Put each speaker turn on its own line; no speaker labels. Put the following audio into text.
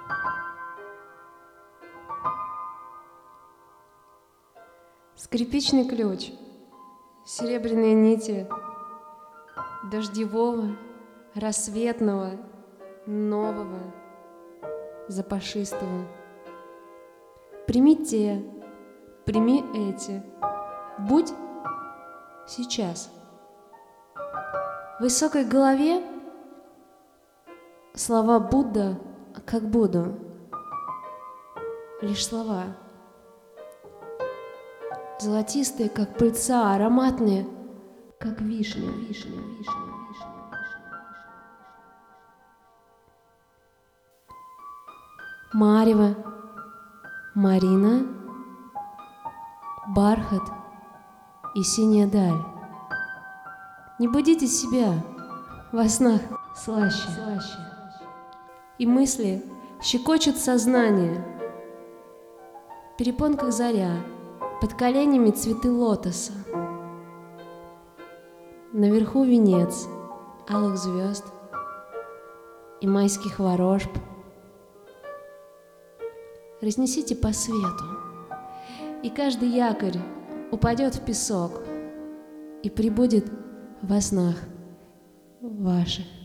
Скрипичный ключ, серебряные нити дождевого, рассветного, нового, запашистого. Прими те, прими эти, будь сейчас. В высокой голове слова Будда, как буду, лишь слова. Золотистые, как пыльца, ароматные, как вишня. Марево, Марина, бархат и синяя даль. Не будите себя во снах слаще. И мысли щекочут сознание. В перепонках заря, под коленями цветы лотоса. Наверху венец алых звезд и майских ворожб. Разнесите по свету, и каждый якорь упадет в песок и прибудет во снах ваших.